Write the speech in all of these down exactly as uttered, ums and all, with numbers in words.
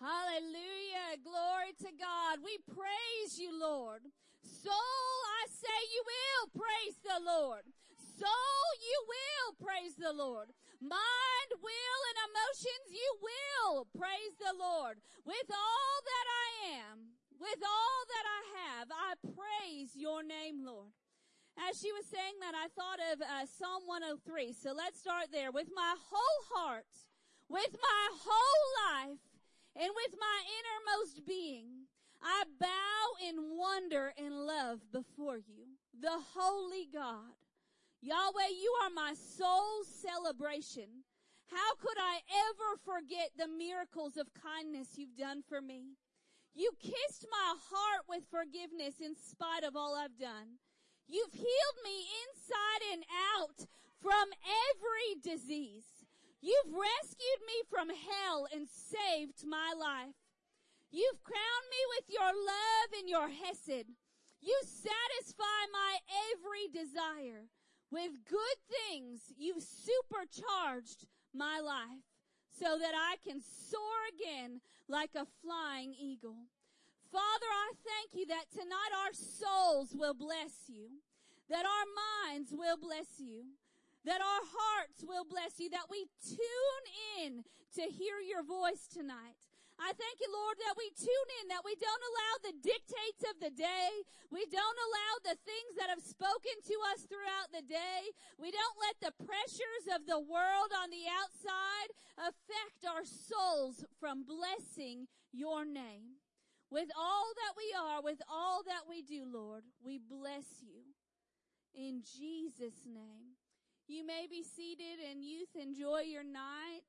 Hallelujah. Glory to God. We praise you, Lord. Soul, I say you will praise the Lord. Soul, you will praise the Lord. Mind, will, and emotions, you will praise the Lord. With all that I am, with all that I have, I praise your name, Lord. As she was saying that, I thought of uh, Psalm one oh three. So let's start there. With my whole heart, with my whole life, and with my innermost being, I bow in wonder and love before you, the holy God. Yahweh, you are my soul's celebration. How could I ever forget the miracles of kindness you've done for me? You kissed my heart with forgiveness in spite of all I've done. You've healed me inside and out from every disease. You've rescued me from hell and saved my life. You've crowned me with your love and your hesed. You satisfy my every desire. With good things, you've supercharged my life so that I can soar again like a flying eagle. Father, I thank you that tonight our souls will bless you, that our minds will bless you, that our hearts will bless you, that we tune in to hear your voice tonight. I thank you, Lord, that we tune in, that we don't allow the dictates of the day. We don't allow the things that have spoken to us throughout the day. We don't let the pressures of the world on the outside affect our souls from blessing your name. With all that we are, with all that we do, Lord, we bless you in Jesus' name. You may be seated, and youth, enjoy your night.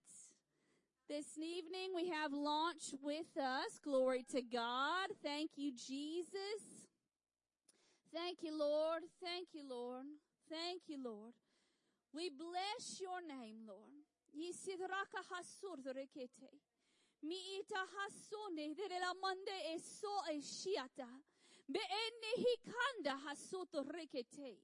This evening we have launch with us. Glory to God. Thank you, Jesus. Thank you, Lord. Thank you, Lord. Thank you, Lord. We bless your name, Lord. Yisidraka hasurdrekete. Miita hasone de la mande eso eshiata. Beene hikanda hasutrekete.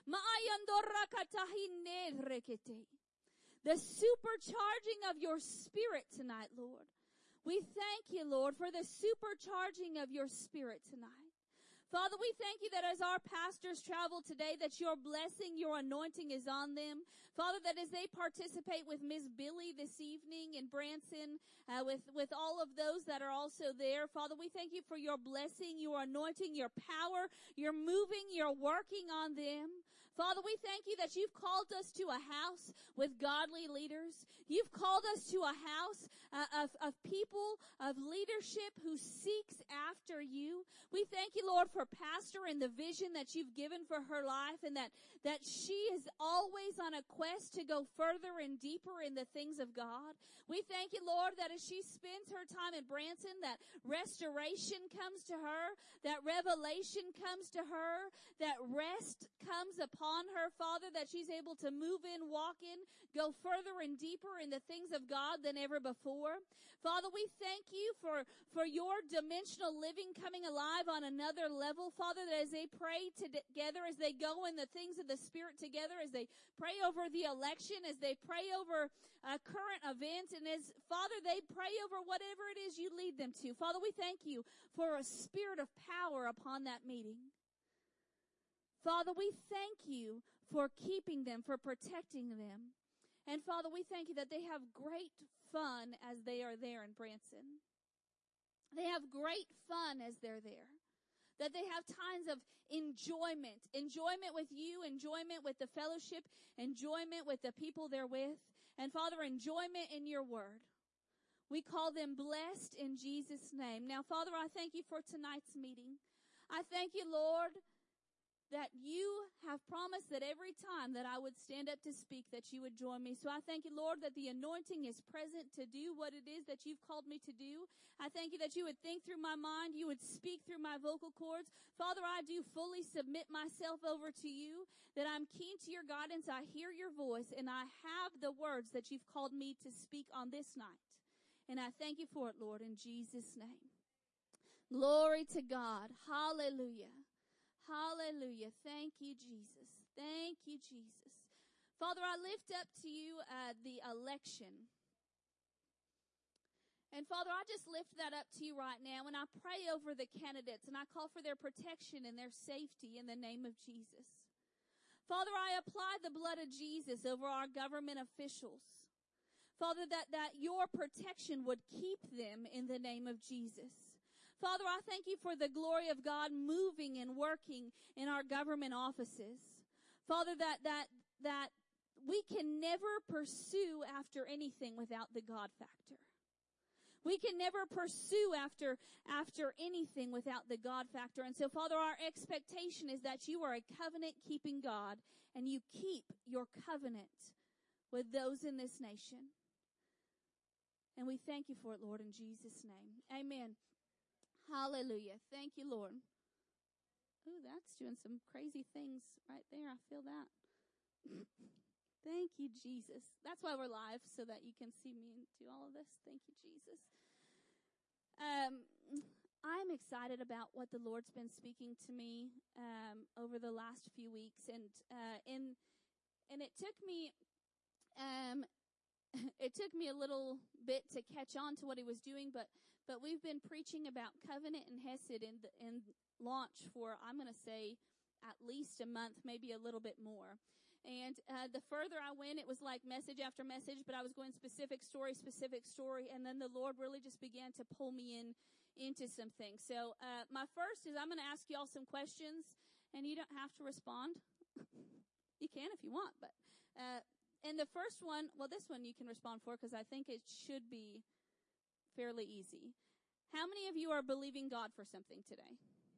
Maayandorrakatahine rekete. The supercharging of your spirit tonight, Lord. We thank you, Lord, for the supercharging of your spirit tonight. Father, we thank you that as our pastors travel today, that your blessing, your anointing is on them. Father, that as they participate with Miss Billy this evening in Branson, uh, with, with all of those that are also there, Father, we thank you for your blessing, your anointing, your power, your moving, your working on them. Father, we thank you that you've called us to a house with godly leaders. You've called us to a house uh, of, of people, of leadership who seeks after you. We thank you, Lord, for Pastor and the vision that you've given for her life, and that, that she is always on a quest to go further and deeper in the things of God. We thank you, Lord, that as she spends her time in Branson, that restoration comes to her, that revelation comes to her, that rest comes upon her, Father, that she's able to move in, walk in, go further and deeper in the things of God than ever before. Father, we thank you for, for your dimensional living coming alive on another level. Father, that as they pray together, as they go in the things of the Spirit together, as they pray over the election, as they pray over uh, current events, and as, Father, they pray over whatever it is you lead them to. Father, we thank you for a spirit of power upon that meeting. Father, we thank you for keeping them, for protecting them. And Father, we thank you that they have great fun as they are there in Branson. They have great fun as they're there. That they have times of enjoyment. Enjoyment with you, enjoyment with the fellowship, enjoyment with the people they're with. And Father, enjoyment in your word. We call them blessed in Jesus' name. Now, Father, I thank you for tonight's meeting. I thank you, Lord, that you have promised that every time that I would stand up to speak, that you would join me. So I thank you, Lord, that the anointing is present to do what it is that you've called me to do. I thank you that you would think through my mind, you would speak through my vocal cords. Father, I do fully submit myself over to you, that I'm keen to your guidance. I hear your voice, and I have the words that you've called me to speak on this night. And I thank you for it, Lord, in Jesus' name. Glory to God. Hallelujah. Hallelujah. Thank you, Jesus. Thank you, Jesus. Father, I lift up to you uh, the election. And Father, I just lift that up to you right now, and I pray over the candidates, and I call for their protection and their safety in the name of Jesus. Father, I apply the blood of Jesus over our government officials. Father, that, that your protection would keep them in the name of Jesus. Father, I thank you for the glory of God moving and working in our government offices. Father, that, that, that we can never pursue after anything without the God factor. We can never pursue after, after anything without the God factor. And so, Father, our expectation is that you are a covenant-keeping God, and you keep your covenant with those in this nation. And we thank you for it, Lord, in Jesus' name. Amen. Hallelujah. Thank you, Lord. Ooh, that's doing some crazy things right there. I feel that. Thank you, Jesus. That's why we're live, so that you can see me do all of this. Thank you, Jesus. Um, I'm excited about what the Lord's been speaking to me um, over the last few weeks, and uh, in and it took me um, it took me a little bit to catch on to what He was doing, but but we've been preaching about covenant and hesed in the, in launch for, I'm going to say, at least a month, maybe a little bit more. And uh, the further I went, it was like message after message, but I was going specific story, specific story, and then the Lord really just began to pull me in into some things. So uh, my first is I'm going to ask you all some questions, and you don't have to respond. You can if you want, but uh, and the first one, well, this one you can respond for because I think it should be fairly easy. How many of you are believing God for something today?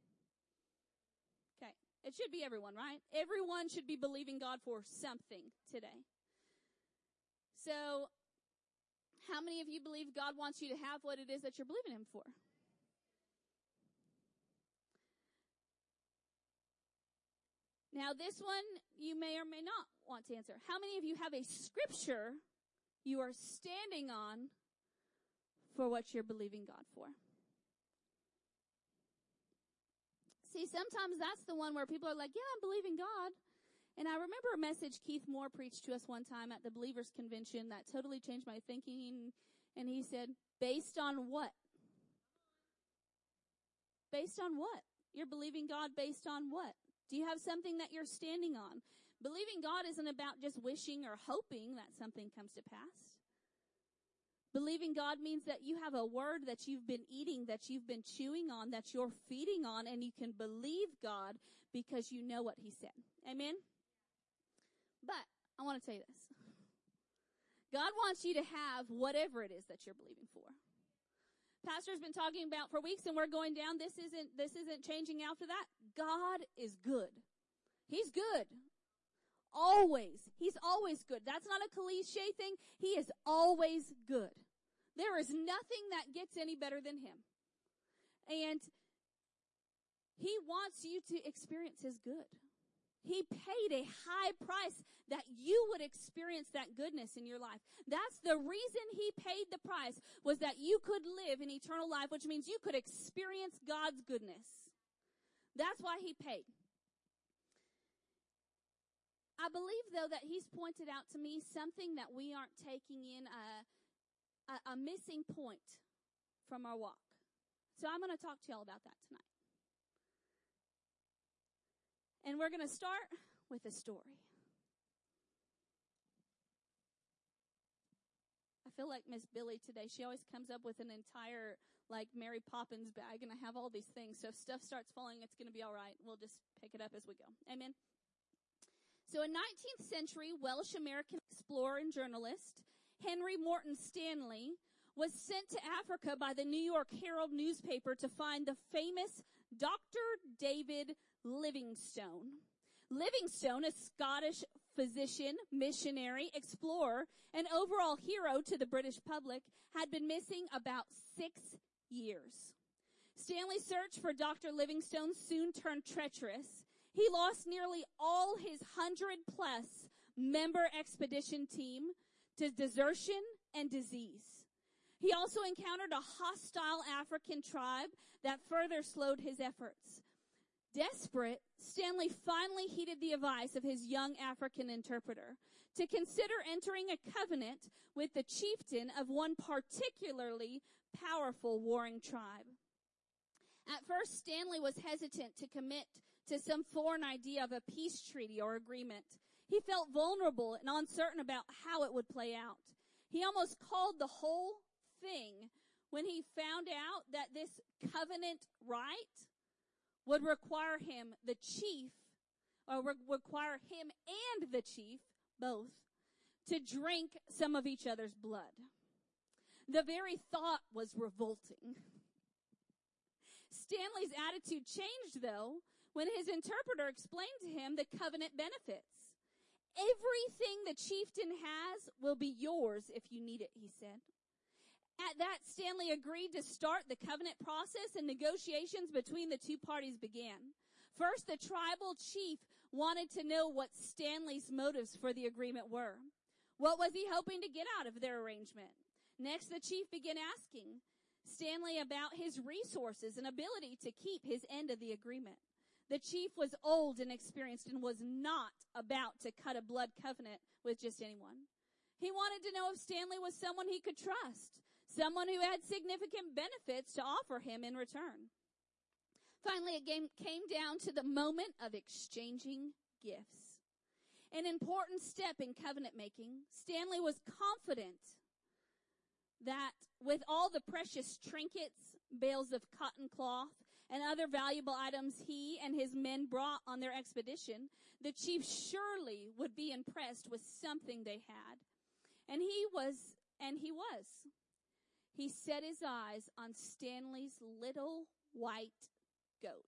Okay. It should be everyone, right? Everyone should be believing God for something today. So, how many of you believe God wants you to have what it is that you're believing Him for? Now, this one you may or may not want to answer. How many of you have a scripture you are standing on for what you're believing God for? See, sometimes that's the one where people are like, yeah, I'm believing God. And I remember a message Keith Moore preached to us one time at the Believers Convention that totally changed my thinking. And he said, based on what? Based on what? You're believing God based on what? Do you have something that you're standing on? Believing God isn't about just wishing or hoping that something comes to pass. Believing God means that you have a word that you've been eating, that you've been chewing on, that you're feeding on, and you can believe God because you know what He said. Amen? But I want to tell you this. God wants you to have whatever it is that you're believing for. Pastor's been talking about for weeks, and we're going down. This isn't, this isn't changing after that. God is good. He's good. Always. He's always good. That's not a cliche thing. He is always good. There is nothing that gets any better than Him. And He wants you to experience His good. He paid a high price that you would experience that goodness in your life. That's the reason He paid the price, was that you could live in eternal life, which means you could experience God's goodness. That's why He paid. I believe, though, that He's pointed out to me something that we aren't taking in, a, a, a missing point from our walk. So I'm going to talk to y'all about that tonight. And we're going to start with a story. I feel like Miss Billy today. She always comes up with an entire, like, Mary Poppins bag, and I have all these things. So if stuff starts falling, it's going to be all right. We'll just pick it up as we go. Amen. So a nineteenth century Welsh-American explorer and journalist, Henry Morton Stanley, was sent to Africa by the New York Herald newspaper to find the famous Doctor David Livingstone. Livingstone, a Scottish physician, missionary, explorer, and overall hero to the British public, had been missing about six years. Stanley's search for Doctor Livingstone soon turned treacherous. He lost nearly all his hundred-plus member expedition team to desertion and disease. He also encountered a hostile African tribe that further slowed his efforts. Desperate, Stanley finally heeded the advice of his young African interpreter to consider entering a covenant with the chieftain of one particularly powerful warring tribe. At first, Stanley was hesitant to commit to some foreign idea of a peace treaty or agreement. He felt vulnerable and uncertain about how it would play out. He almost called the whole thing when he found out that this covenant right would require him, the chief, or re- require him and the chief, both, to drink some of each other's blood. The very thought was revolting. Stanley's attitude changed, though, when his interpreter explained to him the covenant benefits. Everything the chieftain has will be yours if you need it, he said. At that, Stanley agreed to start the covenant process, and negotiations between the two parties began. First, the tribal chief wanted to know what Stanley's motives for the agreement were. What was he hoping to get out of their arrangement? Next, the chief began asking Stanley about his resources and ability to keep his end of the agreement. The chief was old and experienced and was not about to cut a blood covenant with just anyone. He wanted to know if Stanley was someone he could trust, someone who had significant benefits to offer him in return. Finally, it came down to the moment of exchanging gifts. An important step in covenant making, Stanley was confident that with all the precious trinkets, bales of cotton cloth, and other valuable items he and his men brought on their expedition, the chief surely would be impressed with something they had. And he was, and he was. He set his eyes on Stanley's little white goat.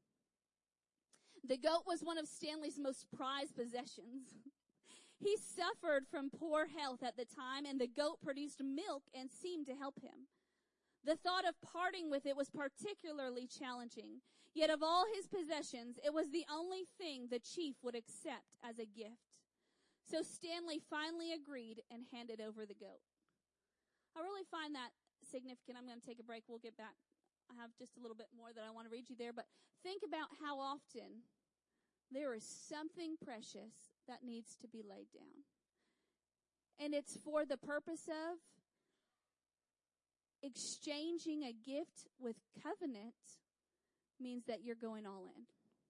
The goat was one of Stanley's most prized possessions. He suffered from poor health at the time, and the goat produced milk and seemed to help him. The thought of parting with it was particularly challenging. Yet of all his possessions, it was the only thing the chief would accept as a gift. So Stanley finally agreed and handed over the goat. I really find that significant. I'm going to take a break. We'll get back. I have just a little bit more that I want to read you there. But think about how often there is something precious that needs to be laid down. And it's for the purpose of exchanging a gift with covenant means that you're going all in.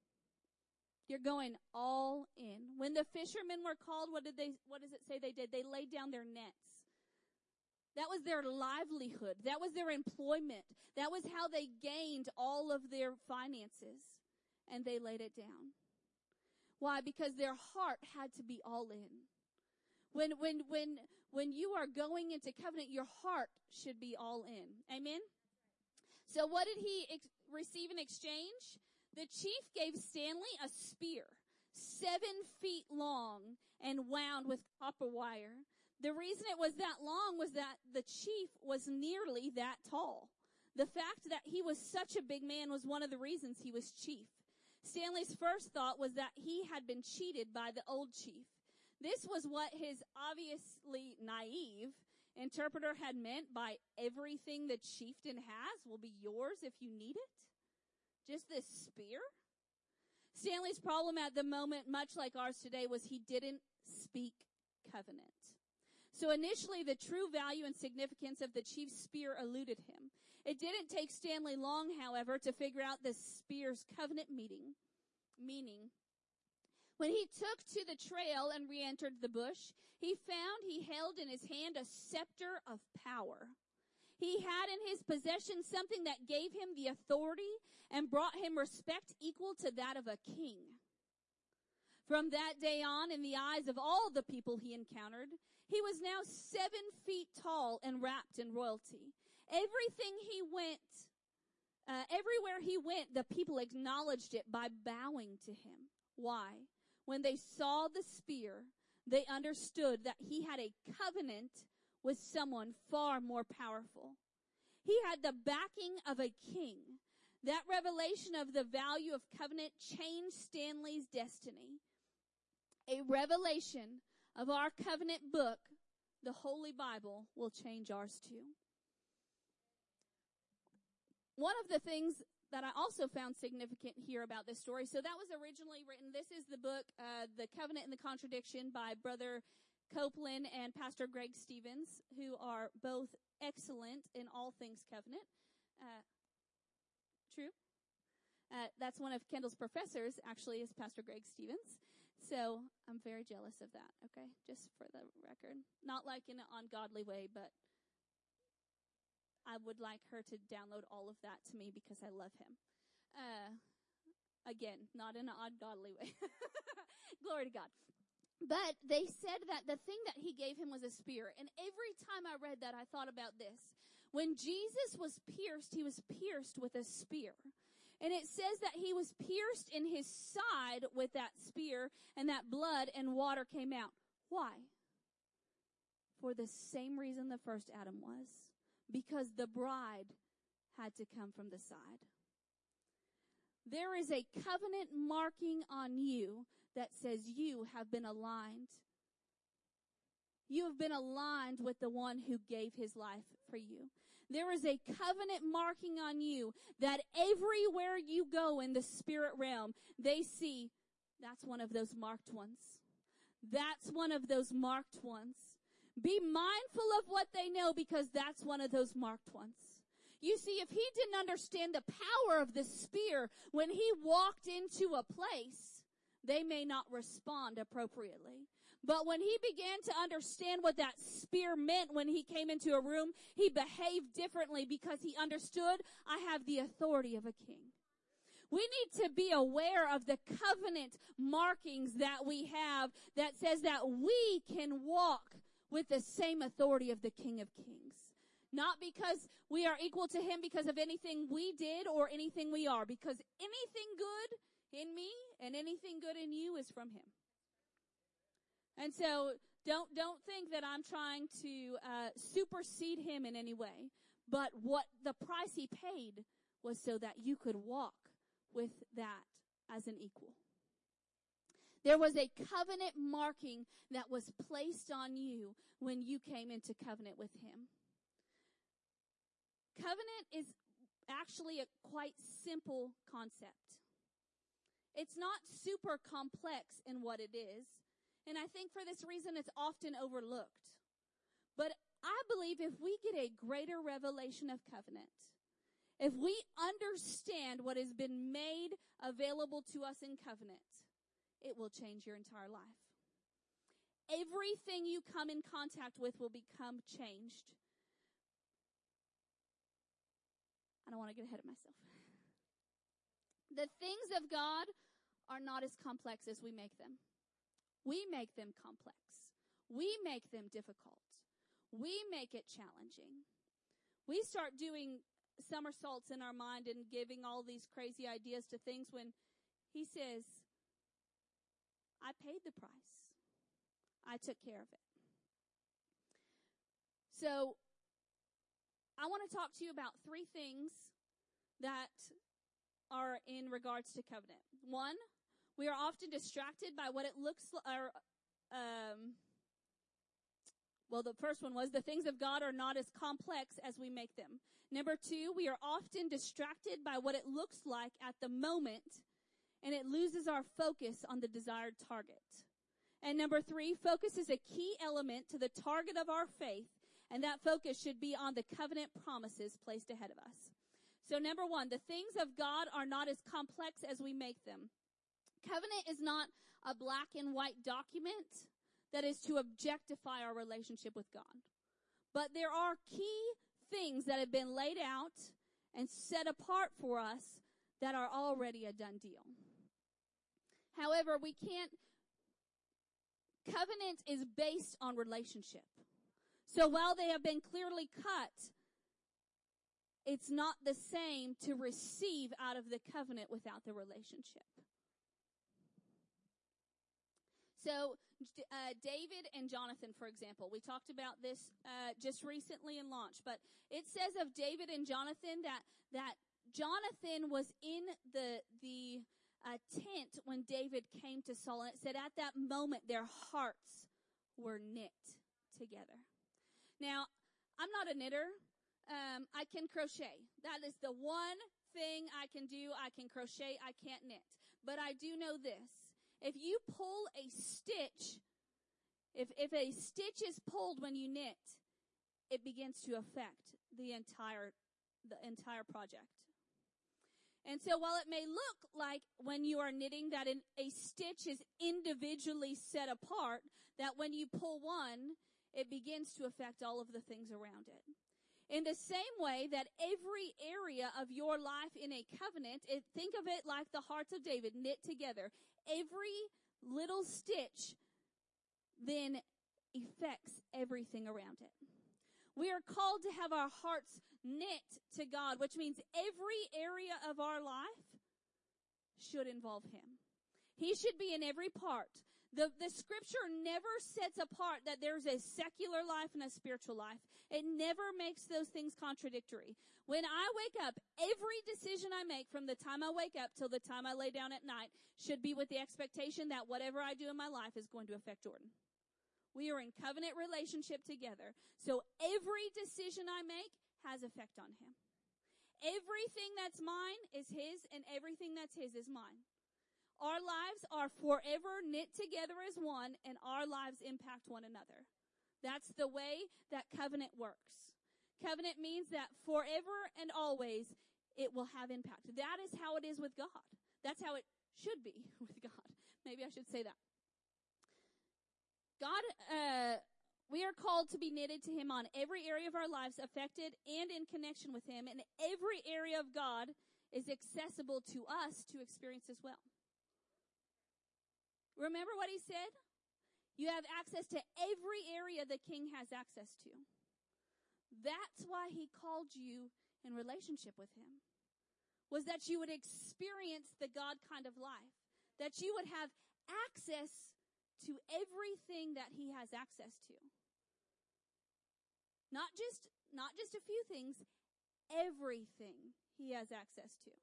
You're going all in. When the fishermen were called, what did they, what does it say they did? They laid down their nets. That was their livelihood. That was their employment. That was how they gained all of their finances. And they laid it down. Why? Because their heart had to be all in. When, when, when, when you are going into covenant, your heart should be all in. Amen? So what did he ex- receive in exchange? The chief gave Stanley a spear, seven feet long and wound with copper wire. The reason it was that long was that the chief was nearly that tall. The fact that he was such a big man was one of the reasons he was chief. Stanley's first thought was that he had been cheated by the old chief. This was what his obviously naive interpreter had meant by everything the chieftain has will be yours if you need it. Just this spear? Stanley's problem at the moment, much like ours today, was he didn't speak covenant. So initially, the true value and significance of the chief's spear eluded him. It didn't take Stanley long, however, to figure out the spear's covenant meaning. Meaning, when he took to the trail and re-entered the bush, he found he held in his hand a scepter of power. He had in his possession something that gave him the authority and brought him respect equal to that of a king. From that day on, in the eyes of all the people he encountered, he was now seven feet tall and wrapped in royalty. Everything he went, uh, everywhere he went, the people acknowledged it by bowing to him. Why? When they saw the spear, they understood that he had a covenant with someone far more powerful. He had the backing of a king. That revelation of the value of covenant changed Stanley's destiny. A revelation of our covenant book, the Holy Bible, will change ours too. One of the things that I also found significant here about this story, so that was originally written, this is the book, uh, The Covenant and the Contradiction by Brother Copeland and Pastor Greg Stevens, who are both excellent in all things covenant. Uh, true. Uh, that's one of Kendall's professors, actually, is Pastor Greg Stevens. So I'm very jealous of that, okay? Just for the record. Not like in an ungodly way, but I would like her to download all of that to me because I love him. Uh, again, not in an ungodly way. Glory to God. But they said that the thing that he gave him was a spear. And every time I read that, I thought about this. When Jesus was pierced, he was pierced with a spear. And it says that he was pierced in his side with that spear, and that blood and water came out. Why? For the same reason the first Adam was. Because the bride had to come from the side. There is a covenant marking on you that says you have been aligned. You have been aligned with the one who gave his life for you. There is a covenant marking on you that everywhere you go in the spirit realm, they see that's one of those marked ones. That's one of those marked ones. Be mindful of what they know because that's one of those marked ones. You see, if he didn't understand the power of the spear when he walked into a place, they may not respond appropriately. But when he began to understand what that spear meant when he came into a room, he behaved differently because he understood, I have the authority of a king. We need to be aware of the covenant markings that we have that says that we can walk with the same authority of the King of Kings. Not because we are equal to him because of anything we did or anything we are, because anything good in me and anything good in you is from him. And so don't don't think that I'm trying to uh, supersede him in any way. But what the price he paid was so that you could walk with that as an equal. There was a covenant marking that was placed on you when you came into covenant with him. Covenant is actually a quite simple concept. It's not super complex in what it is. And I think for this reason, it's often overlooked. But I believe if we get a greater revelation of covenant, if we understand what has been made available to us in covenant, it will change your entire life. Everything you come in contact with will become changed. I don't want to get ahead of myself. The things of God are not as complex as we make them. We make them complex. We make them difficult. We make it challenging. We start doing somersaults in our mind and giving all these crazy ideas to things when he says, I paid the price. I took care of it. So I want to talk to you about three things that are in regards to covenant. One, we are often distracted by what it looks like. Or, um, well, the first one was the things of God are not as complex as we make them. Number two, we are often distracted by what it looks like at the moment, and it loses our focus on the desired target. And number three, focus is a key element to the target of our faith, and that focus should be on the covenant promises placed ahead of us. So number one, the things of God are not as complex as we make them. Covenant is not a black and white document that is to objectify our relationship with God. But there are key things that have been laid out and set apart for us that are already a done deal. However, we can't, covenant is based on relationship. So while they have been clearly cut, it's not the same to receive out of the covenant without the relationship. So, uh, David and Jonathan, for example, we talked about this uh, just recently in launch, but it says of David and Jonathan that that Jonathan was in the the uh, tent when David came to Saul, and it said at that moment their hearts were knit together. Now, I'm not a knitter. Um, I can crochet. That is the one thing I can do. I can crochet. I can't knit. But I do know this. If you pull a stitch, if, if a stitch is pulled when you knit, it begins to affect the entire, the entire project. And so while it may look like when you are knitting that an, a stitch is individually set apart, that when you pull one, it begins to affect all of the things around it. In the same way that every area of your life in a covenant, it, think of it like the hearts of David knit together. Every little stitch then affects everything around it. We are called to have our hearts knit to God, which means every area of our life should involve Him. He should be in every part. The, the scripture never sets apart that there's a secular life and a spiritual life. It never makes those things contradictory. When I wake up, every decision I make from the time I wake up till the time I lay down at night should be with the expectation that whatever I do in my life is going to affect Jordan. We are in covenant relationship together. So every decision I make has effect on him. Everything that's mine is his, and everything that's his is mine. Our lives are forever knit together as one, and our lives impact one another. That's the way that covenant works. Covenant means that forever and always it will have impact. That is how it is with God. That's how it should be with God. Maybe I should say that. God, uh, we are called to be knitted to him on every area of our lives, affected and in connection with him, and every area of God is accessible to us to experience as well. Remember what he said? You have access to every area the king has access to. That's why he called you in relationship with him, was that you would experience the God kind of life, that you would have access to everything that he has access to. Not just, not just a few things, everything he has access to.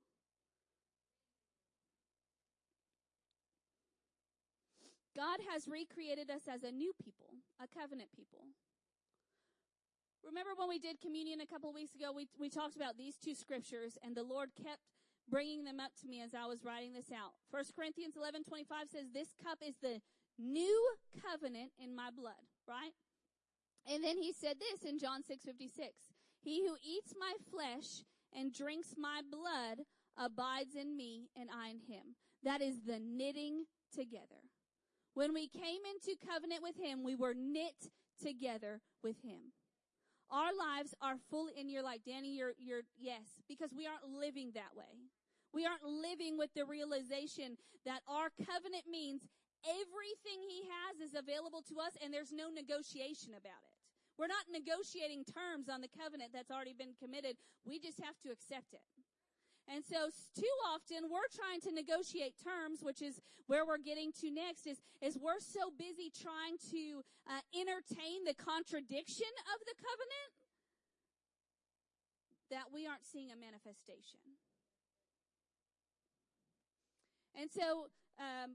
God has recreated us as a new people, a covenant people. Remember when we did communion a couple of weeks ago, we, we talked about these two scriptures, and the Lord kept bringing them up to me as I was writing this out. First Corinthians eleven twenty-five says, this cup is the new covenant in my blood, right? And then he said this in John six fifty-six, he who eats my flesh and drinks my blood abides in me and I in him. That is the knitting together. When we came into covenant with him, we were knit together with him. Our lives are full, and you're like, Danny, you're, you're, yes, because we aren't living that way. We aren't living with the realization that our covenant means everything he has is available to us, and there's no negotiation about it. We're not negotiating terms on the covenant that's already been committed. We just have to accept it. And so too often we're trying to negotiate terms, which is where we're getting to next, is, is we're so busy trying to uh, entertain the contradiction of the covenant that we aren't seeing a manifestation. And so um,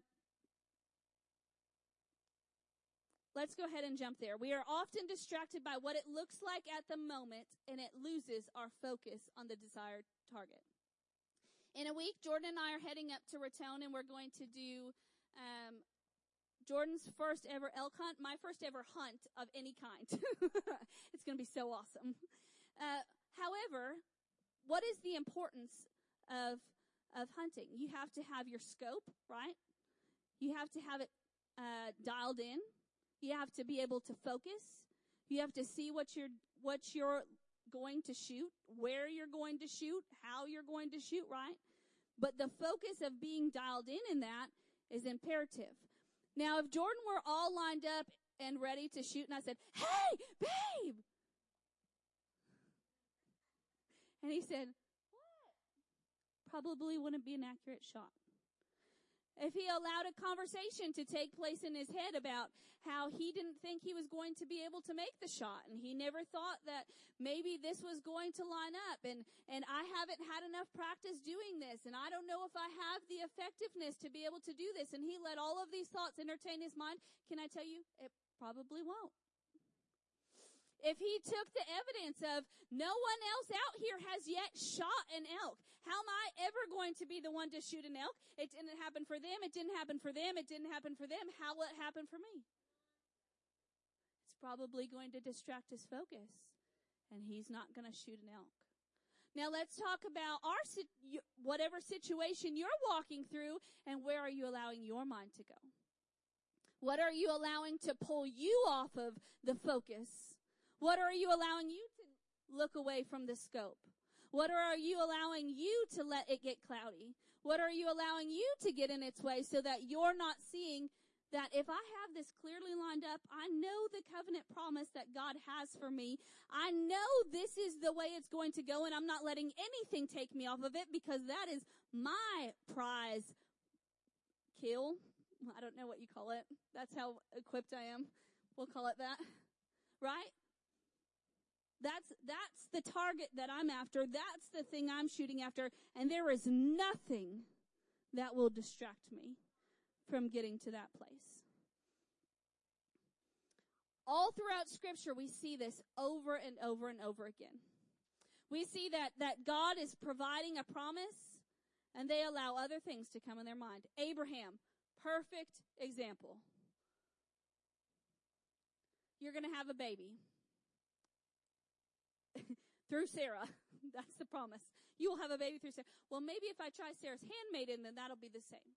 let's go ahead and jump there. We are often distracted by what it looks like at the moment, and it loses our focus on the desired target. In a week, Jordan and I are heading up to Raton, and we're going to do um, Jordan's first ever elk hunt, my first ever hunt of any kind. It's going to be so awesome. Uh, however, what is the importance of of hunting? You have to have your scope, right? You have to have it uh, dialed in. You have to be able to focus. You have to see what you're what you're going to shoot, where you're going to shoot, how you're going to shoot, right? But the focus of being dialed in in that is imperative. Now, if Jordan were all lined up and ready to shoot, and I said, hey, babe! And he said, what? Probably wouldn't be an accurate shot. If he allowed a conversation to take place in his head about how he didn't think he was going to be able to make the shot, and he never thought that maybe this was going to line up, and, and I haven't had enough practice doing this, and I don't know if I have the effectiveness to be able to do this, and he let all of these thoughts entertain his mind, can I tell you, it probably won't. If he took the evidence of no one else out here has yet shot an elk, how am I ever going to be the one to shoot an elk? It didn't happen for them. It didn't happen for them. It didn't happen for them. How will it happen for me? It's probably going to distract his focus. and he's not going to shoot an elk. Now let's talk about our whatever situation you're walking through, and where are you allowing your mind to go? What are you allowing to pull you off of the focus? What are you allowing you to look away from the scope? What are you allowing you to let it get cloudy? What are you allowing you to get in its way so that you're not seeing that if I have this clearly lined up, I know the covenant promise that God has for me. I know this is the way it's going to go, and I'm not letting anything take me off of it, because that is my prize kill. I don't know what you call it. That's how equipped I am. We'll call it that. Right? That's, that's the target that I'm after. That's the thing I'm shooting after. And there is nothing that will distract me from getting to that place. All throughout Scripture, we see this over and over and over again. We see that, that God is providing a promise, and they allow other things to come in their mind. Abraham, perfect example. You're going to have a baby. Through Sarah. That's the promise. You will have a baby through Sarah. Well, maybe if I try Sarah's handmaiden, then that'll be the same.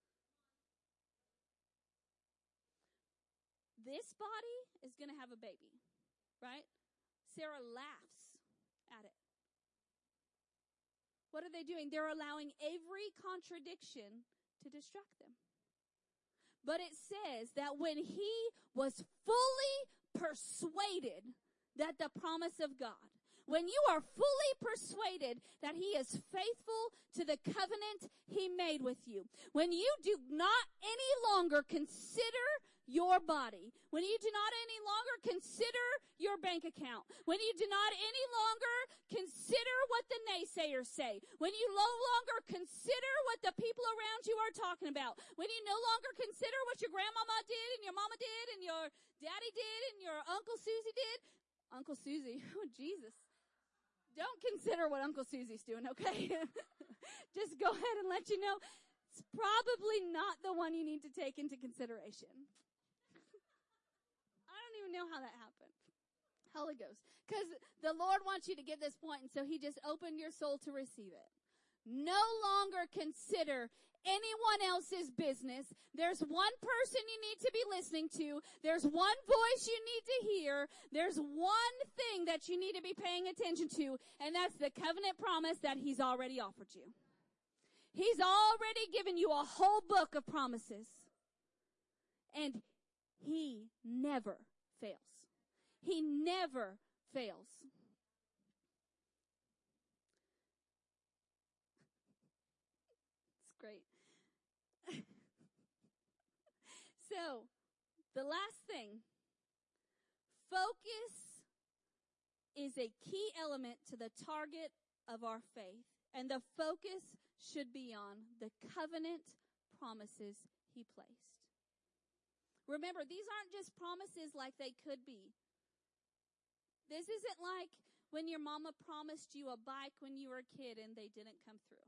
This body is going to have a baby, right? Sarah laughs at it. What are they doing? They're allowing every contradiction to distract them. But it says that when he was fully persuaded that the promise of God, when you are fully persuaded that he is faithful to the covenant he made with you, when you do not any longer consider your body, when you do not any longer consider your bank account, when you do not any longer consider what the naysayers say, when you no longer consider what the people around you are talking about, when you no longer consider what your grandmama did and your mama did and your daddy did and your Uncle Susie did. Uncle Susie, oh Jesus. Don't consider what Uncle Susie's doing, okay? Just go ahead and let you know it's probably not the one you need to take into consideration. I don't even know how that happened. Holy Ghost. Because the Lord wants you to get this point, and so he just opened your soul to receive it. No longer consider anyone else's business. There's one person you need to be listening to. There's one voice you need to hear. There's one thing that you need to be paying attention to, and that's the covenant promise that he's already offered you. He's already given you a whole book of promises, and he never fails. He never fails. Great. So, the last thing, focus is a key element to the target of our faith, and the focus should be on the covenant promises he placed. Remember, these aren't just promises like they could be. This isn't like when your mama promised you a bike when you were a kid and they didn't come through.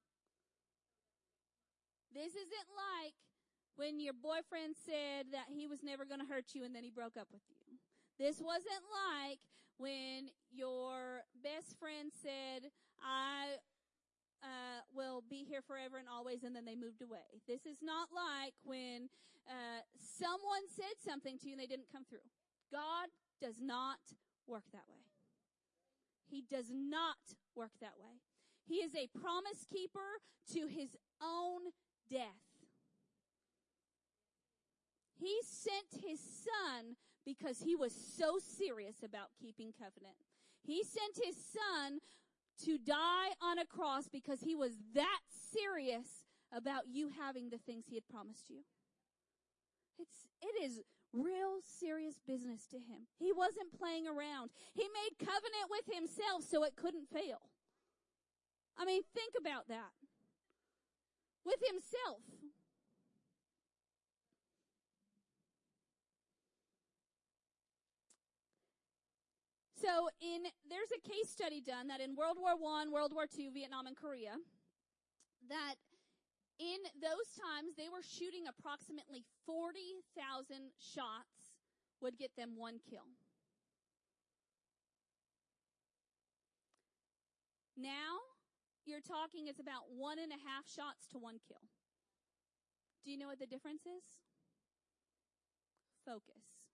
This isn't like when your boyfriend said that he was never going to hurt you and then he broke up with you. This wasn't like when your best friend said, I uh, will be here forever and always, and then they moved away. This is not like when uh, someone said something to you and they didn't come through. God does not work that way. He does not work that way. He is a promise keeper to his own death. He sent his son because he was so serious about keeping covenant. He sent his son to die on a cross because he was that serious about you having the things he had promised you. It's, it is real serious business to him. He wasn't playing around. He made covenant with himself so it couldn't fail. I mean, think about that. With himself. So in there's a case study done that in World War One, World War Two, Vietnam, and Korea, that in those times they were shooting approximately forty thousand shots would get them one kill. Now, you're talking it's about one and a half shots to one kill. Do you know what the difference is? Focus.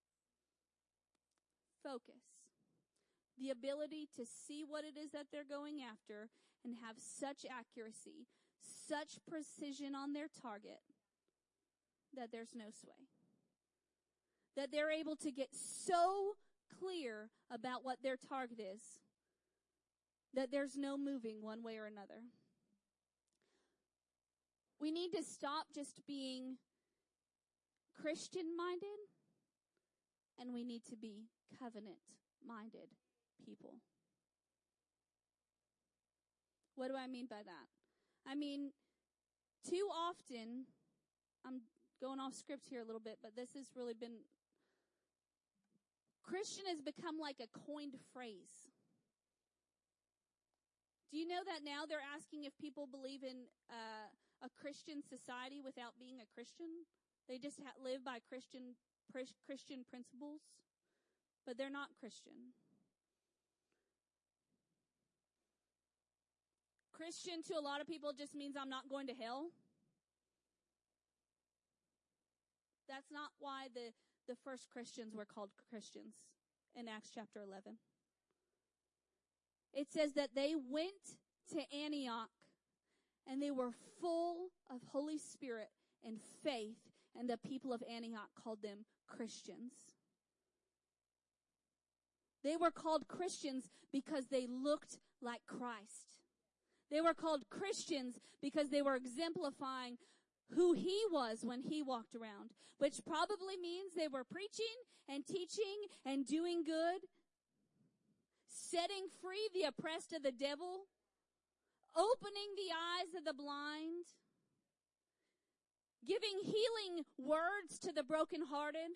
Focus. The ability to see what it is that they're going after and have such accuracy, such precision on their target that there's no sway. That they're able to get so clear about what their target is that there's no moving one way or another. We need to stop just being Christian-minded, and we need to be covenant-minded people. What do I mean by that? I mean, too often, I'm going off script here a little bit, but this has really been, Christian has become like a coined phrase. Do you know that now they're asking if people believe in uh, a Christian society without being a Christian? They just ha- live by Christian pr- Christian principles, but they're not Christian. Christian to a lot of people just means I'm not going to hell. That's not why the, the first Christians were called Christians in Acts chapter eleven. It says that they went to Antioch and they were full of Holy Spirit and faith, and the people of Antioch called them Christians. They were called Christians because they looked like Christ. They were called Christians because they were exemplifying who he was when he walked around, which probably means they were preaching and teaching and doing good, setting free the oppressed of the devil, opening the eyes of the blind, giving healing words to the brokenhearted,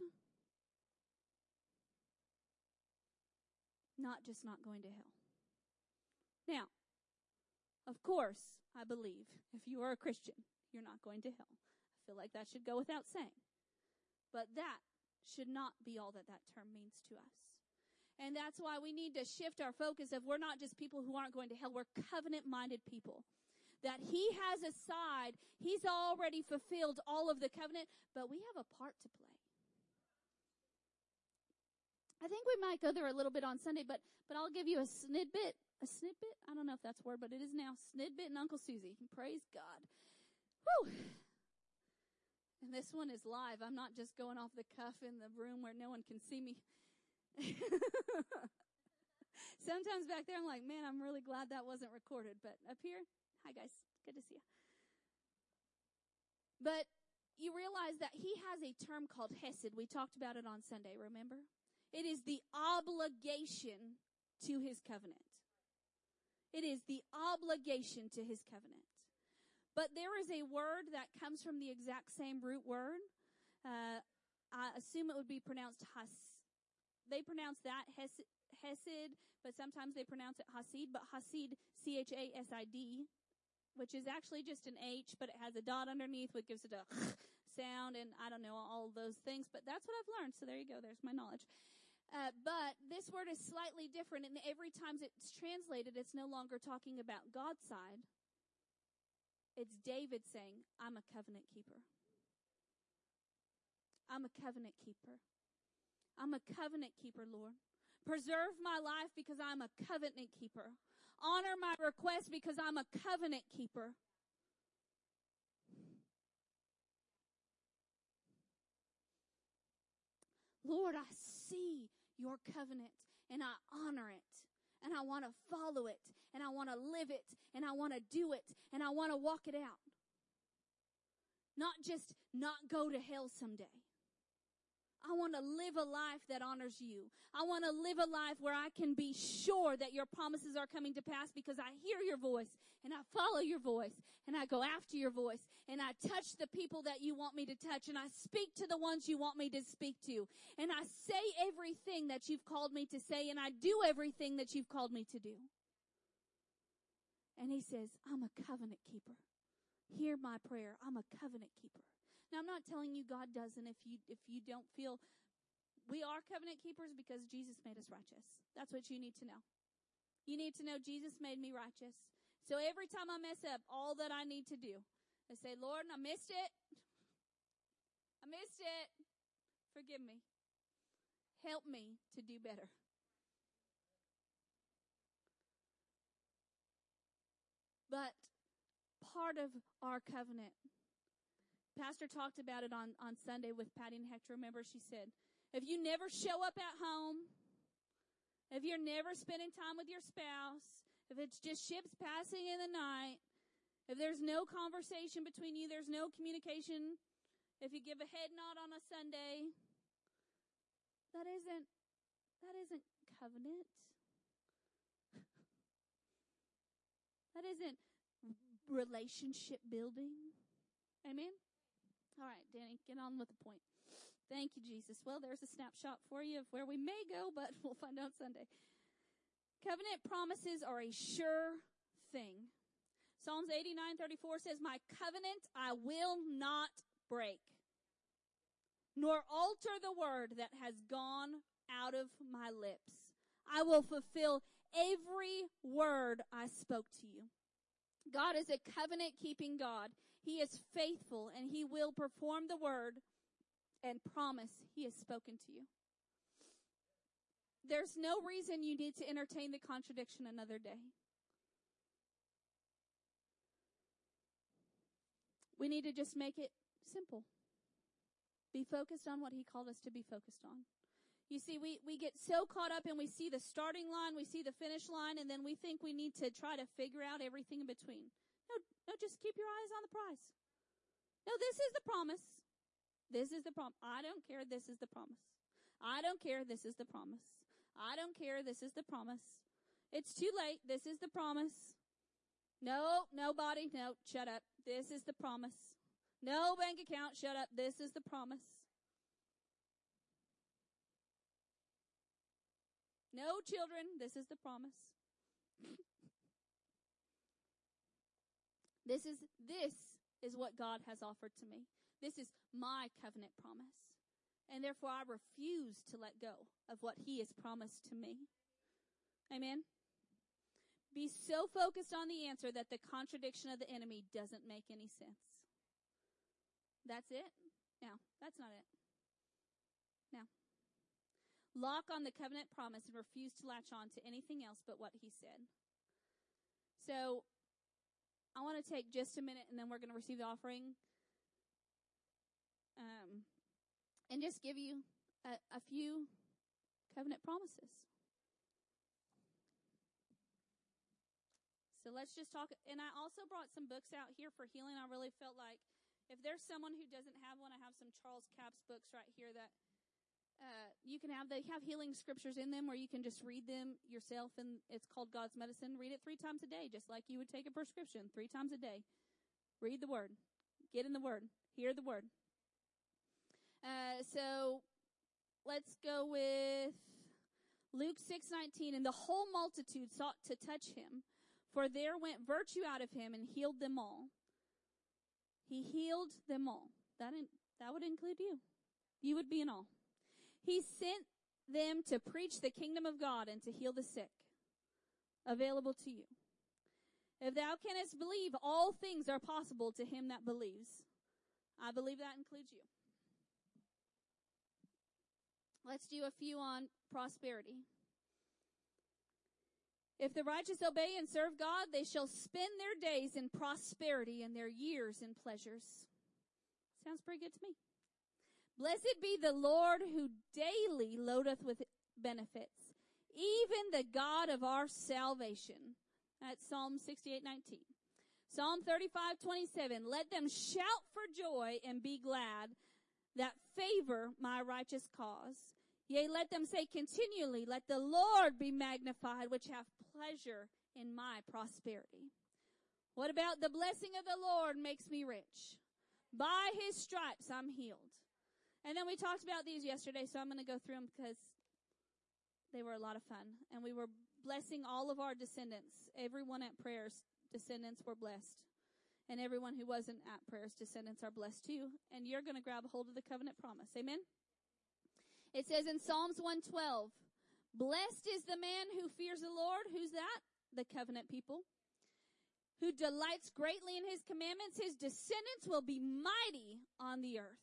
not just not going to hell. Now, of course, I believe if you are a Christian, you're not going to hell. I feel like that should go without saying. But that should not be all that that term means to us. And that's why we need to shift our focus of we're not just people who aren't going to hell, we're covenant-minded people. That he has a side, he's already fulfilled all of the covenant, but we have a part to play. I think we might go there a little bit on Sunday, but but I'll give you a snidbit. A snippet? I don't know if that's a word, but it is now. Snidbit and Uncle Susie. Praise God. Whew. And this one is live. I'm not just going off the cuff in the room where no one can see me. Sometimes back there I'm like, man, I'm really glad that wasn't recorded. But up here, hi guys. Good to see you. But you realize that he has a term called hesed. We talked about it on Sunday, remember? It is the obligation to his covenant. It is the obligation to his covenant. But there is a word that comes from the exact same root word. Uh, I assume it would be pronounced has. They pronounce that hesed, hesed, but sometimes they pronounce it hasid. But hasid, C H A S I D, which is actually just an H, but it has a dot underneath, which gives it a sound, and I don't know, all those things. But that's what I've learned, so there you go. There's my knowledge. Uh, but this word is slightly different, and every time it's translated, it's no longer talking about God's side. It's David saying, I'm a covenant keeper. I'm a covenant keeper. I'm a covenant keeper, Lord. Preserve my life because I'm a covenant keeper. Honor my request because I'm a covenant keeper. Lord, I see your covenant, and I honor it, and I want to follow it, and I want to live it, and I want to do it, and I want to walk it out. Not just not go to hell someday. I want to live a life that honors you. I want to live a life where I can be sure that your promises are coming to pass because I hear your voice, and I follow your voice, and I go after your voice, and I touch the people that you want me to touch, and I speak to the ones you want me to speak to, and I say everything that you've called me to say, and I do everything that you've called me to do. And he says, I'm a covenant keeper. Hear my prayer. I'm a covenant keeper. Now, I'm not telling you God doesn't if you if you don't feel. We are covenant keepers because Jesus made us righteous. That's what you need to know. You need to know Jesus made me righteous. So every time I mess up, all that I need to do is say, Lord, I missed it. I missed it. Forgive me. Help me to do better. But part of our covenant, Pastor talked about it on, on Sunday with Patty and Hector. Remember, she said, if you never show up at home, if you're never spending time with your spouse, if it's just ships passing in the night, if there's no conversation between you, there's no communication, if you give a head nod on a Sunday, that isn't, that isn't covenant. That isn't relationship building. Amen? All right, Danny, get on with the point. Thank you, Jesus. Well, there's a snapshot for you of where we may go, but we'll find out Sunday. Covenant promises are a sure thing. Psalms eighty-nine thirty-four says, my covenant I will not break, nor alter the word that has gone out of my lips. I will fulfill every word I spoke to you. God is a covenant-keeping God. He is faithful, and he will perform the word and promise he has spoken to you. There's no reason you need to entertain the contradiction another day. We need to just make it simple. Be focused on what he called us to be focused on. You see, we, we get so caught up and we see the starting line, we see the finish line, and then we think we need to try to figure out everything in between. No, no, just keep your eyes on the prize. No, this is the promise. This is the promise. I don't care. This is the promise. I don't care. This is the promise. I don't care. This is the promise. It's too late. This is the promise. No, nobody. No, shut up. This is the promise. No bank account. Shut up. This is the promise. No children. This is the promise. This is, this is what God has offered to me. This is my covenant promise. And therefore I refuse to let go of what he has promised to me. Amen. Be so focused on the answer that the contradiction of the enemy doesn't make any sense. That's it? No, that's not it. No. Lock on the covenant promise and refuse to latch on to anything else but what he said. So, I want to take just a minute and then we're going to receive the offering. Um, and just give you a, a few covenant promises. So let's just talk. And I also brought some books out here for healing. I really felt like if there's someone who doesn't have one, I have some Charles Capps books right here that uh, you can have. They have healing scriptures in them where you can just read them yourself, and it's called God's Medicine. Read it three times a day, just like you would take a prescription, three times a day. Read the word. Get in the word. Hear the word. Uh, so let's go with Luke six nineteen. And the whole multitude sought to touch him, for there went virtue out of him and healed them all. He healed them all. That in, that would include you. You would be in all. He sent them to preach the kingdom of God and to heal the sick. Available to you. If thou canst believe, all things are possible to him that believes. I believe that includes you. Let's do a few on prosperity. If the righteous obey and serve God, they shall spend their days in prosperity and their years in pleasures. Sounds pretty good to me. Blessed be the Lord who daily loadeth with benefits, even the God of our salvation. That's Psalm sixty-eight nineteen. Psalm thirty-five twenty-seven. Let them shout for joy and be glad that favor my righteous cause. Yea, let them say continually, let the Lord be magnified, which have pleasure in my prosperity. What about the blessing of the Lord makes me rich? By his stripes I'm healed. And then we talked about these yesterday, so I'm going to go through them because they were a lot of fun. And we were blessing all of our descendants. Everyone at prayers, descendants were blessed. And everyone who wasn't at prayers, descendants are blessed too. And you're going to grab a hold of the covenant promise. Amen? It says in Psalms one twelve, Blessed is the man who fears the Lord. Who's that? The covenant people. Who delights greatly in his commandments. His descendants will be mighty on the earth.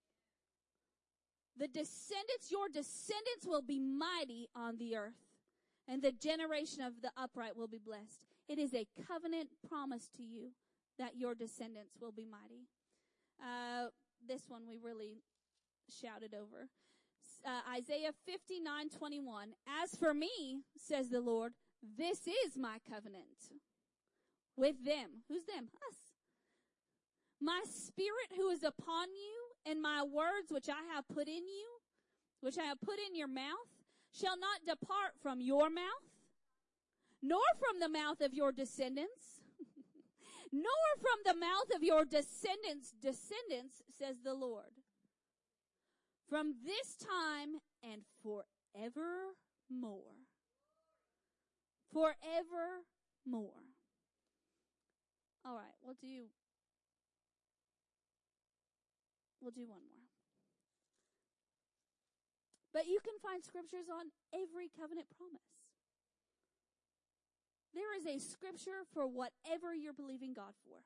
The descendants, your descendants will be mighty on the earth. And the generation of the upright will be blessed. It is a covenant promise to you that your descendants will be mighty. Uh, this one we really shouted over. Uh, Isaiah fifty-nine twenty-one. As for me, says the Lord, this is my covenant with them. Who's them? Us. My spirit who is upon you, and my words which I have put in you, which I have put in your mouth, shall not depart from your mouth, nor from the mouth of your descendants, nor from the mouth of your descendants' descendants, says the Lord, from this time and forevermore. Forevermore. All right, we'll do, we'll do one more. But you can find scriptures on every covenant promise. There is a scripture for whatever you're believing God for.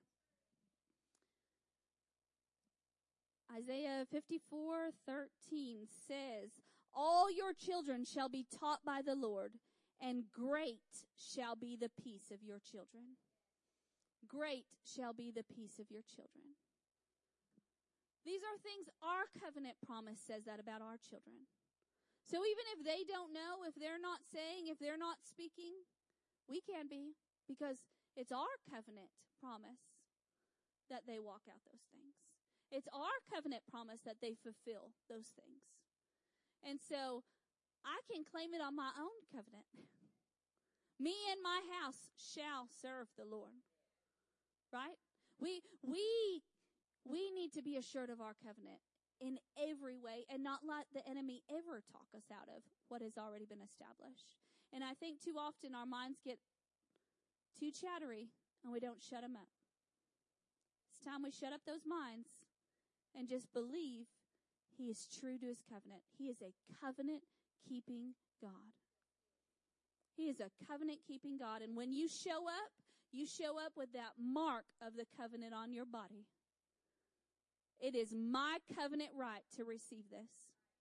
Isaiah fifty-four thirteen says, all your children shall be taught by the Lord, and great shall be the peace of your children. Great shall be the peace of your children. These are things our covenant promise says that about our children. So even if they don't know, if they're not saying, if they're not speaking, we can be, because it's our covenant promise that they walk out those things. It's our covenant promise that they fulfill those things. And so I can claim it on my own covenant. Me and my house shall serve the Lord. Right? We, we, we need to be assured of our covenant in every way and not let the enemy ever talk us out of what has already been established. And I think too often our minds get too chattery and we don't shut them up. It's time we shut up those minds and just believe he is true to his covenant. He is a covenant-keeping God. He is a covenant-keeping God. And when you show up, you show up with that mark of the covenant on your body. It is my covenant right to receive this.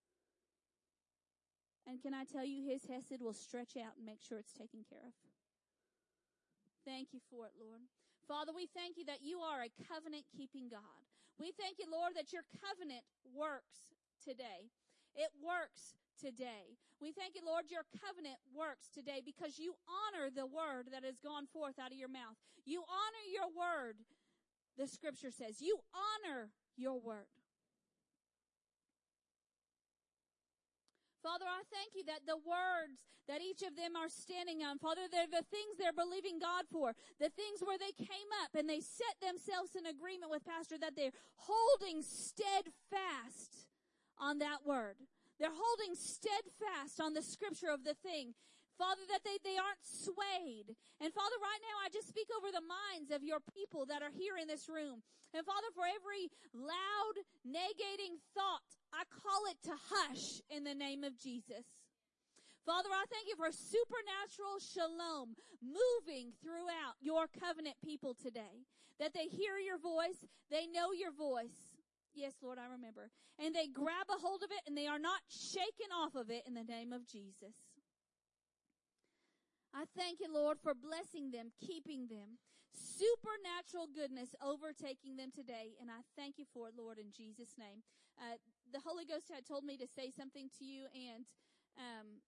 And can I tell you, his hesed will stretch out and make sure it's taken care of. Thank you for it, Lord. Father, we thank you that you are a covenant-keeping God. We thank you, Lord, that your covenant works today. It works today. We thank you, Lord, your covenant works today because you honor the word that has gone forth out of your mouth. You honor your word, the scripture says. You honor your word. Father, I thank you that the words that each of them are standing on, Father, they're the things they're believing God for, the things where they came up and they set themselves in agreement with Pastor, that they're holding steadfast on that word. They're holding steadfast on the scripture of the thing. Father, that they, they aren't swayed. And Father, right now I just speak over the minds of your people that are here in this room. And Father, for every loud, negating thought, I call it to hush in the name of Jesus. Father, I thank you for supernatural shalom moving throughout your covenant people today. That they hear your voice, they know your voice. Yes, Lord, I remember. And they grab a hold of it and they are not shaken off of it in the name of Jesus. I thank you, Lord, for blessing them, keeping them. Supernatural goodness overtaking them today. And I thank you for it, Lord, in Jesus' name. Uh, the Holy Ghost had told me to say something to you, and um,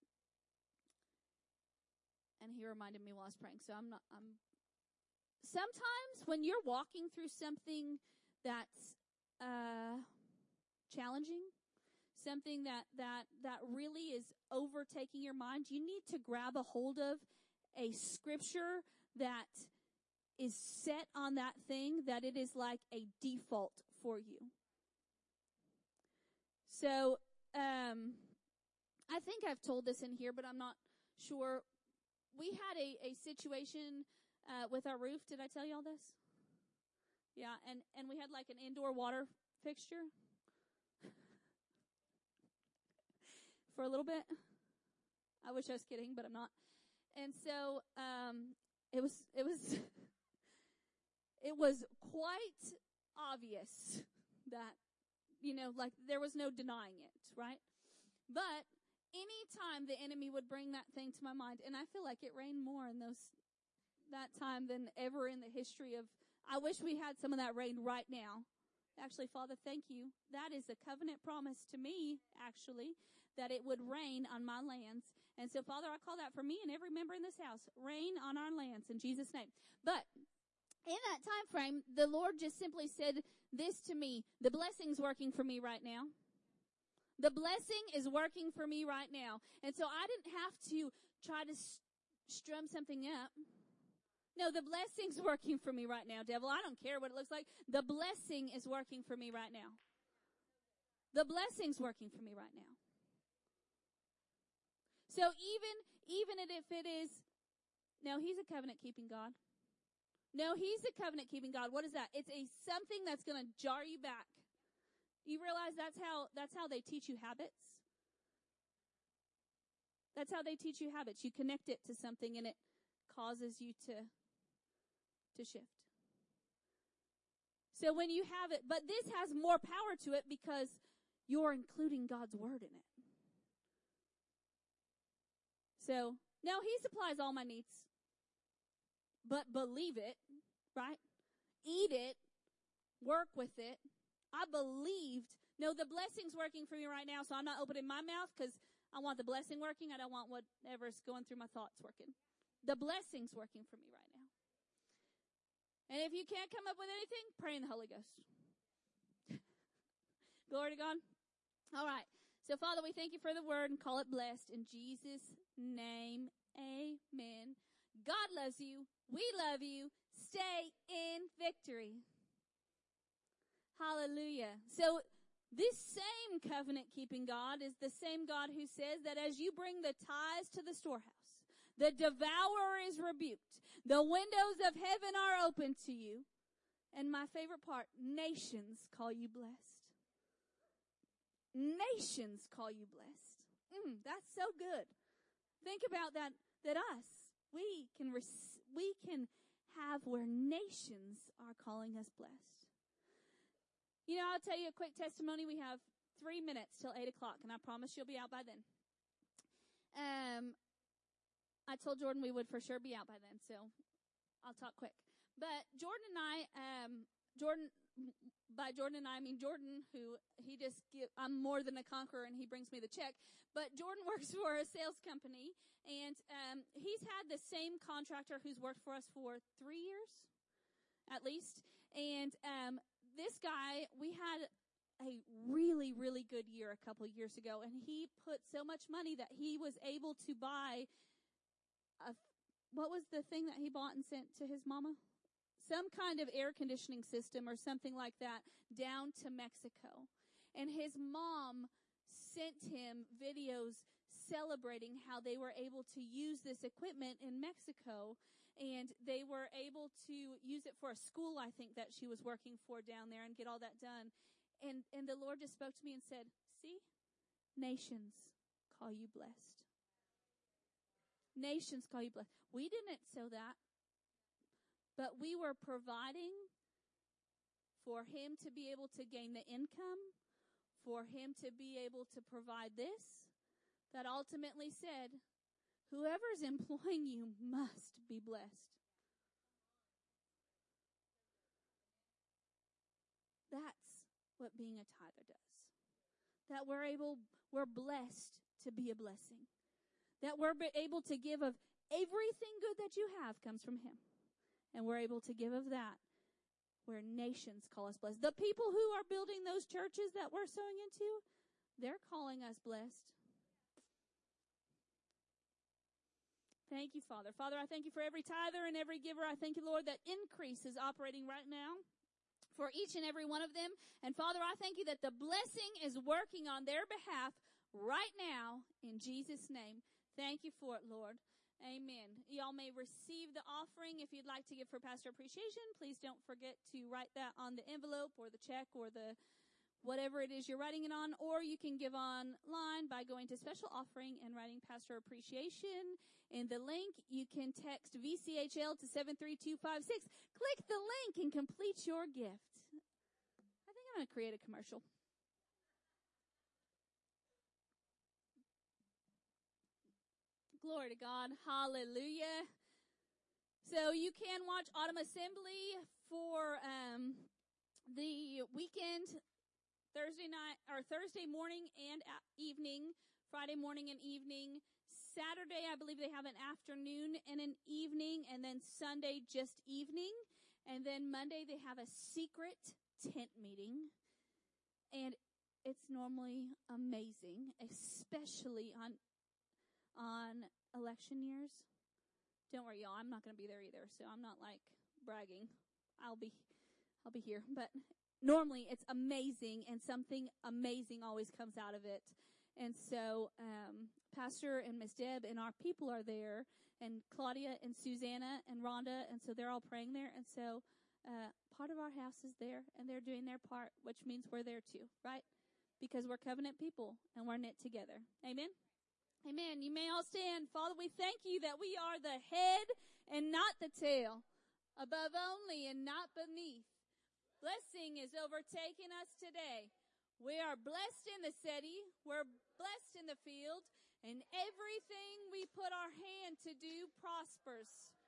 and he reminded me while I was praying. So I'm not, I'm, sometimes when you're walking through something that's uh, challenging, something that, that, that really is overtaking your mind, you need to grab a hold of a scripture that is set on that thing, that it is like a default for you. So, um, I think I've told this in here, but I'm not sure. We had a, a situation uh, with our roof. Did I tell you all this? Yeah, and, and we had like an indoor water fixture for a little bit. I wish I was kidding, but I'm not. And so, um, it was, it was, it was quite obvious that, you know, like there was no denying it, right? But anytime the enemy would bring that thing to my mind, and I feel like it rained more in those, that time than ever in the history of, I wish we had some of that rain right now. Actually, Father, thank you. That is a covenant promise to me, actually, that it would rain on my lands. And so, Father, I call that for me and every member in this house, rain on our lands in Jesus' name. But in that time frame, the Lord just simply said this to me: the blessing's working for me right now. The blessing is working for me right now. And so I didn't have to try to strum something up. No, the blessing's working for me right now, devil. I don't care what it looks like. The blessing is working for me right now. The blessing's working for me right now. So even, even if it is, no, he's a covenant-keeping God. No, he's a covenant-keeping God. What is that? It's a something that's going to jar you back. You realize that's how, that's how they teach you habits? That's how they teach you habits. You connect it to something and it causes you to to shift. So when you have it, but this has more power to it because you're including God's word in it. So, no, he supplies all my needs. But believe it, right? Eat it. Work with it. I believed, no, the blessing's working for me right now, so I'm not opening my mouth because I want the blessing working. I don't want whatever's going through my thoughts working. The blessing's working for me right now. And if you can't come up with anything, pray in the Holy Ghost. Glory to God. All right. So, Father, we thank you for the word and call it blessed. In Jesus' name, amen. God loves you. We love you. Stay in victory. Hallelujah. So, this same covenant-keeping God is the same God who says that as you bring the tithes to the storehouse, the devourer is rebuked. The windows of heaven are open to you. And my favorite part, nations call you blessed. Nations call you blessed. Mm, that's so good. Think about that, that us, we can, res- we can have where nations are calling us blessed. You know, I'll tell you a quick testimony. We have three minutes till eight o'clock, and I promise you'll be out by then. Um, I told Jordan we would for sure be out by then, so I'll talk quick. But Jordan and I, um, Jordan, by Jordan and I, I mean Jordan, who he just give, I'm more than a conqueror, and he brings me the check. But Jordan works for a sales company, and um, he's had the same contractor who's worked for us for three years, at least. And um, this guy, we had a really, really good year a couple of years ago, and he put so much money that he was able to buy a, what was the thing that he bought and sent to his mama? Some kind of air conditioning system or something like that down to Mexico. And his mom sent him videos celebrating how they were able to use this equipment in Mexico, and they were able to use it for a school, I think, that she was working for down there and get all that done. And, and the Lord just spoke to me and said, see, nations call you blessed. Nations call you blessed. We didn't sow that, but we were providing for him to be able to gain the income, for him to be able to provide this, that ultimately said, whoever's employing you must be blessed. That's what being a tither does. That we're able, we're blessed to be a blessing. That we're able to give of everything good that you have comes from him. And we're able to give of that where nations call us blessed. The people who are building those churches that we're sowing into, they're calling us blessed. Thank you, Father. Father, I thank you for every tither and every giver. I thank you, Lord, that increase is operating right now for each and every one of them. And Father, I thank you that the blessing is working on their behalf right now in Jesus' name. Thank you for it, Lord. Amen. Y'all may receive the offering. If you'd like to give for pastor appreciation, please don't forget to write that on the envelope or the check or the whatever it is you're writing it on, or you can give online by going to special offering and writing Pastor Appreciation. In the link, you can text V C H L to seven three two five six. Click the link and complete your gift. I think I'm going to create a commercial. Glory to God. Hallelujah. So you can watch Autumn Assembly for um, the weekend, Thursday night or Thursday morning and evening, Friday morning and evening. Saturday, I believe they have an afternoon and an evening, and then Sunday just evening. And then Monday they have a secret tent meeting. And it's normally amazing, especially on on election years. Don't worry, y'all, I'm not going to be there either, so I'm not like bragging. I'll be I'll be here, but normally it's amazing, and something amazing always comes out of it. And so um, Pastor and Miss Deb and our people are there, and Claudia and Susanna and Rhonda, and so they're all praying there. And so uh, part of our house is there, and they're doing their part, which means we're there too, right? Because we're covenant people, and we're knit together. Amen? Amen. You may all stand. Father, we thank you that we are the head and not the tail, above only and not beneath. Blessing is overtaking us today. We are blessed in the city. We're blessed in the field. And everything we put our hand to do prospers.